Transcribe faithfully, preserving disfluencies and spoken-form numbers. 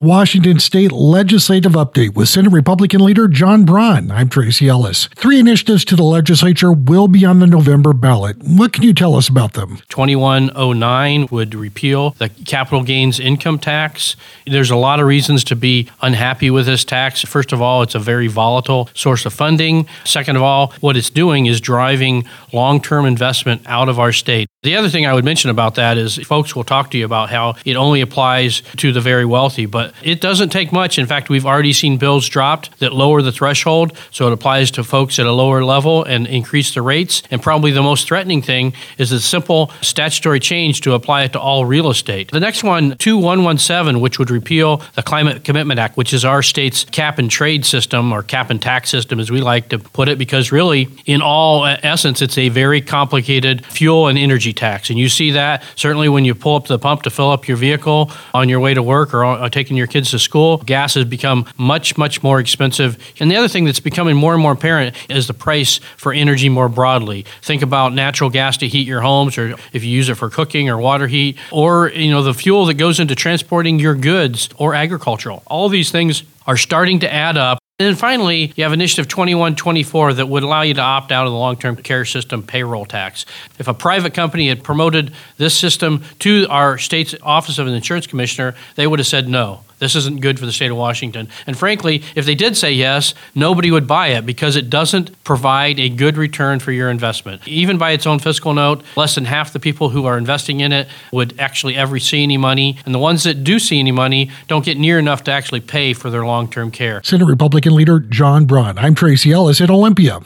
Washington State Legislative Update with Senate Republican leader John Braun. I'm Tracy Ellis. Three initiatives to the legislature will be on the November ballot. What can you tell us about them? twenty-one oh nine would repeal the capital gains income tax. There's a lot of reasons to be unhappy with this tax. First of all, it's a very volatile source of funding. Second of all, what it's doing is driving long-term investment out of our state. The other thing I would mention about that is folks will talk to you about how it only applies to the very wealthy, but it doesn't take much. In fact, we've already seen bills dropped that lower the threshold, so it applies to folks at a lower level and increase the rates. And probably the most threatening thing is a simple statutory change to apply it to all real estate. The next one, two one one seven, which would repeal the Climate Commitment Act, which is our state's cap and trade system, or cap and tax system, as we like to put it, because really, in all essence, it's a very complicated fuel and energy tax. And you see that certainly when you pull up to the pump to fill up your vehicle on your way to work or, or taking your kids to school. Gas has become much, much more expensive. And the other thing that's becoming more and more apparent is the price for energy more broadly. Think about natural gas to heat your homes, or if you use it for cooking or water heat, or you know the fuel that goes into transporting your goods or agricultural. All these things are starting to add up. And then finally, you have Initiative twenty-one twenty-four that would allow you to opt out of the long-term care system payroll tax. If a private company had promoted this system to our state's Office of an Insurance Commissioner, they would have said no. This isn't good for the state of Washington. And frankly, if they did say yes, nobody would buy it because it doesn't provide a good return for your investment. Even by its own fiscal note, less than half the people who are investing in it would actually ever see any money. And the ones that do see any money don't get near enough to actually pay for their long-term care. Senate Republican leader John Braun. I'm Tracy Ellis at Olympia.